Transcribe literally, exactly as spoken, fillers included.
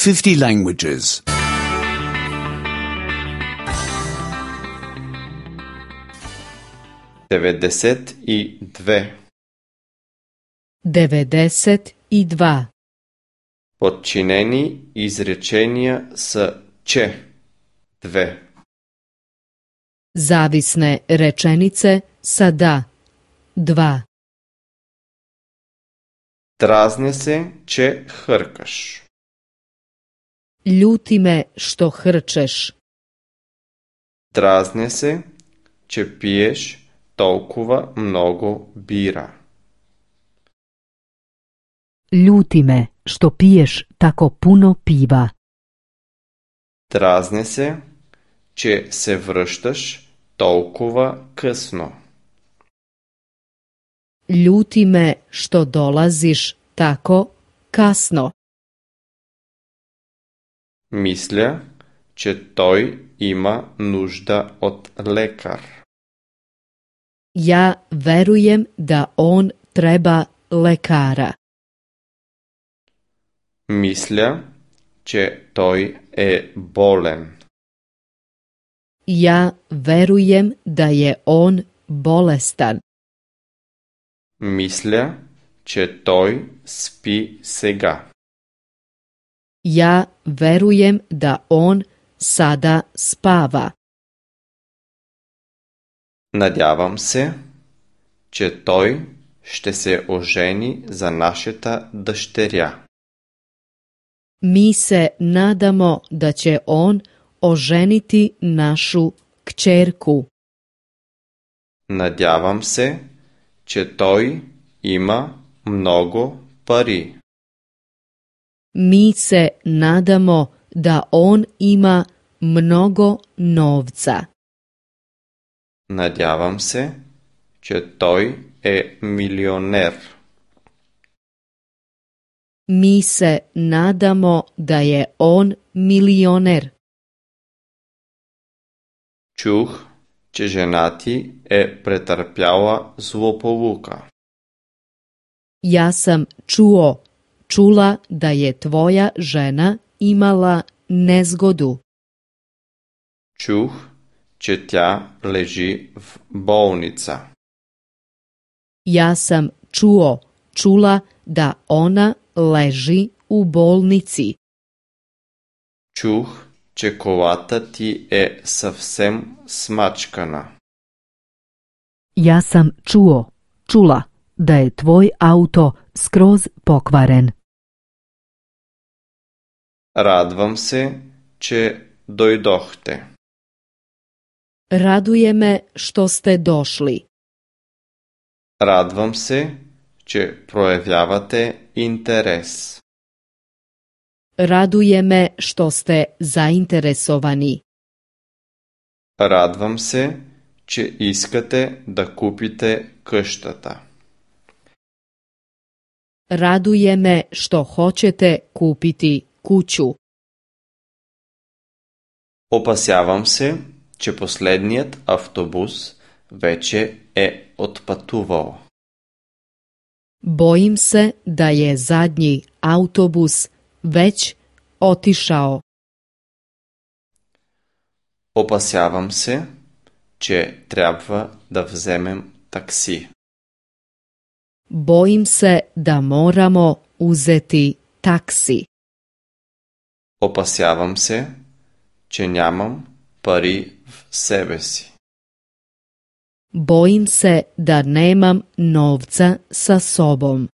fifty languages. devedeset i dve. devedeset i dva. Подчинени изречения с че. Две. Zavisne rečenice sa da. Dva. Дразня се, че хъркаш. Ljuti me što hrčeš. Дразня се, че пиеш толкова много бира. Ljuti me što piješ tako puno piva. Дразня се, че се връщаш толкова късно. Ljuti me što dolaziš tako kasno. Мисля, че той има нужда от лекар. Ja verujem da on treba lekara. Мисля, че той е болен. Ja verujem da je on bolestan. Мисля, че той спи сега. Ja verujem da on sada spava. Надявам се, че той ще се ожени за нашата дъщеря. Mi se nadamo da će on oženiti našu kćerku. Надявам се, че той има много пари. Mi se nadamo da on ima mnogo novca. Надявам се, че той е милионер. Mi se nadamo da je on milioner. Чух, че жена ти е претърпяла злополука. Ja sam čuo, čula da je tvoja žena imala nezgodu. Чух, че тя лежи в болница. Ja sam čuo, čula da ona leži u bolnici. Чух, че колата ти е съвсем смачкана. Ja sam čuo, čula da je tvoj auto skroz pokvaren. Радвам се, че дойдохте. Raduje me što ste došli. Радвам се, че проявявате интерес. Raduje me što ste zainteresovani. Радвам се, че искате да купите къщата. Raduje me što hoćete kupiti kuću. Опасявам се, че последният автобус вече е отпътувал. Bojim se da je zadnji autobus već otišao. Опасявам се, че трябва да вземем такси. Bojim se da moramo uzeti taksi. Опасявам се, че нямам пари в себе си. Bojim se da nemam novca sa sobom.